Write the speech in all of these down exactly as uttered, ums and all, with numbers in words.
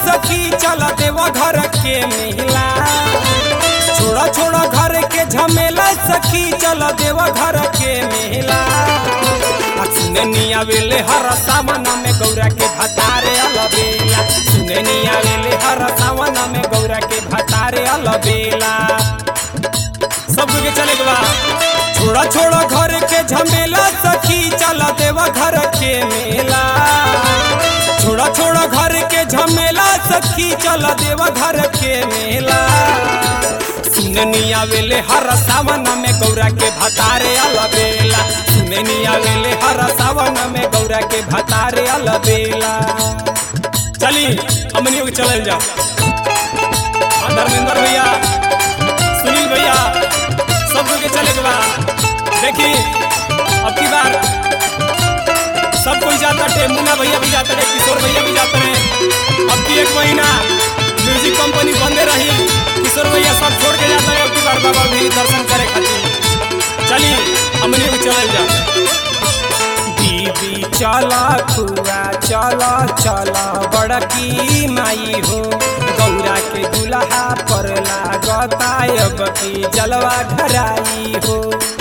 सखी चल देवा घर के मेला। छोड़ा छोड़ा घर के झमेला सखी चल देवा घर के मेला। सुने निया वेले हर सावन में गौरा के भतारे अलबेला। सुने निया वेले हर सावन में गौरा के भतारे अलबेला। सब के चले गवा। छोड़ा छोड़ा घर के झमेला सखी चल देवा घर के मेला। छोड़ा छोड़ा घर के झमेला सखी चल देवा घर के मेला। सुननिया वेले हर सावन में गौरा के भतारे अलबेला। सुननिया वेले हर सावन में गौरा के भतारे अलबेला। चली हमनियों के चलल जाओ। धर्मेंद्र भैया, सुनील भैया, सब के चले के बा। देखी अब की बार सब कोई जाता है। मुन्ना भैया भी जाते हैं, किशोर भैया भी जाते हैं। अब की एक महीना म्यूजिक कंपनी बंदे रही, किशोर भैया सब छोड़ के जाता है। अब की बार बाबा भी दर्शन करे खातिर चली हमने भी चल जा। दीदी चला खुआ चला चला बड़की माई हो। गौरा के दुल्हा पर लागता अब की जलवा घराई हो।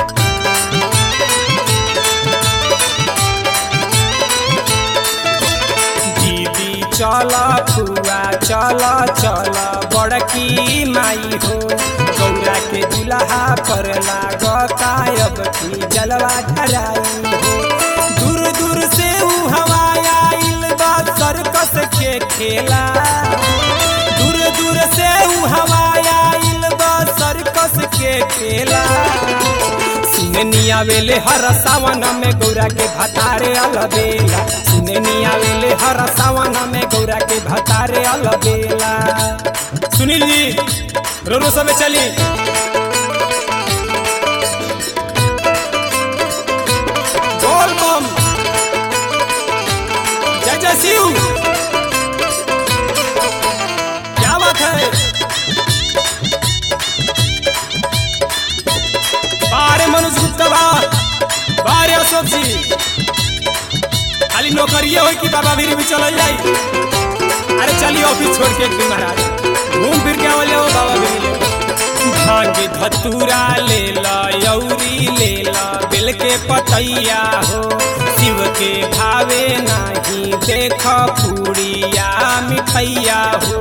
चला खुआ चला चला बड़की माई हो। गौरा के दुल्हा पर लागता अब की जलवा घराई हो। दूर दूर से ऊ हवाया आइल बा सर्कस के खेला। दूर दूर से ऊ हवाया आइल बा सर्कस के खेला। सुननिया वेले हर सावन में गौरा के भतारे अलबेला। सुननिया वेले हर सावन में गौरा के भतारे अलबेला। सुनील जी रो रो सब चली। बोल बम जय जय शिव। क्या बात है। बारे मनोज गुप्ता बा, बारे अशोक जी। खाली नौकरिए हो कि बाबा भी भी चल जाई। अरे चलिए ऑफिस छोड़ के एक दिन महाराज घूम फिर के आवल जाओ बाबा भी ले। भांग धतूरा ले ला यौरी ले ला बेल के पतैया हो। शिव के भावे नहीं देख पूड़िया मिठैया हो।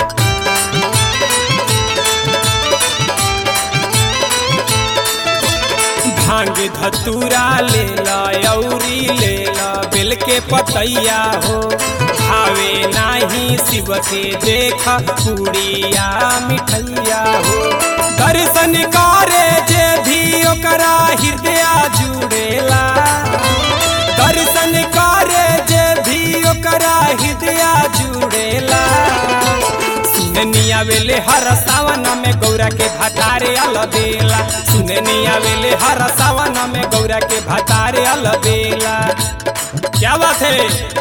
भांग धतूरा ले ला यौरी ले ला बेल के पतैया हो। भावे नाही शिव के देख पूड़िया मिठैया हो। दर्शन करे जे भी ओकरा हृदय जुड़ेला। दर्शन करे जे भी ओकरा हृदय जुड़ेला। सुननिया वेले हर सावन में गौरा के भतारे अलबेला। सुननिया वेले हर सावन में गौरा के भतारे अलबेला। क्या बात है।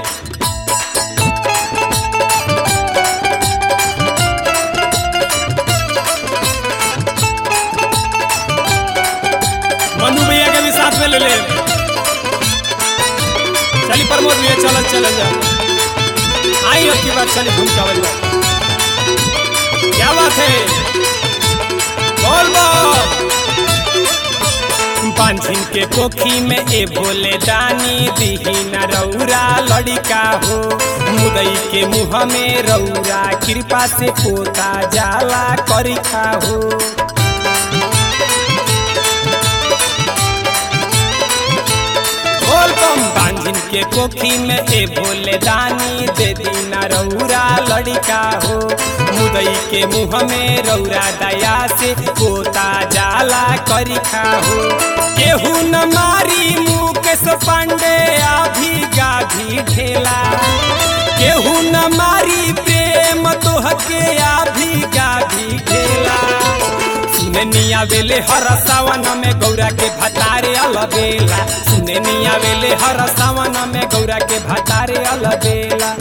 मनु भैया के भी साथ में ले ले। चली प्रमोद भैया चल चल जा। आई अब की बार चली घूम चावल। क्या बात है। बोल बोल। बांझिन के पोखी में ए भोले दानी दीही न रौरा लड़िका हो। मुदई के मुँह में रौरा कृपा से पोता जाला करिखा हो। बांझिन के पोखी में ए भोले दानी दे दीना रौरा लड़िका हो। मुदई के मुँह में रौरा दया से पोता जाला करिखा हो। केहू न मारी मुकेश पांडे आभी गाभी ढेला। केहू न मारी प्रेम तोहके आभी गाभी ढेला। सुननिया वेले हर सावन में गौरा के भतारे अलबेला। सुननिया वेले हर सावन में गौरा के भतारे अलबेला।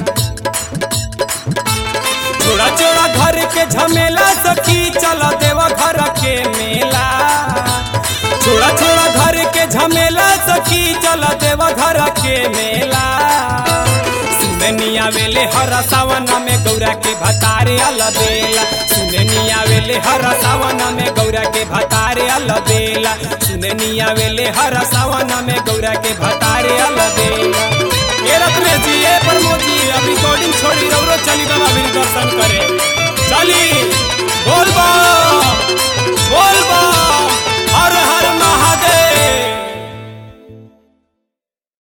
छोड़ा छोड़ा घर के झमेला सखी चल देवा घर के मेला। छोड़ा छोड़ा घर के झमेला सखी चल देवा घर के मेला। सुननी आवेले हर सावन में गौरा के भतारे अलबेला सुननी आवेले हर सावन में गौरा के भतारे अलबेला सुननी आवेले हर सावन में गौरा के भतारे अलबेला।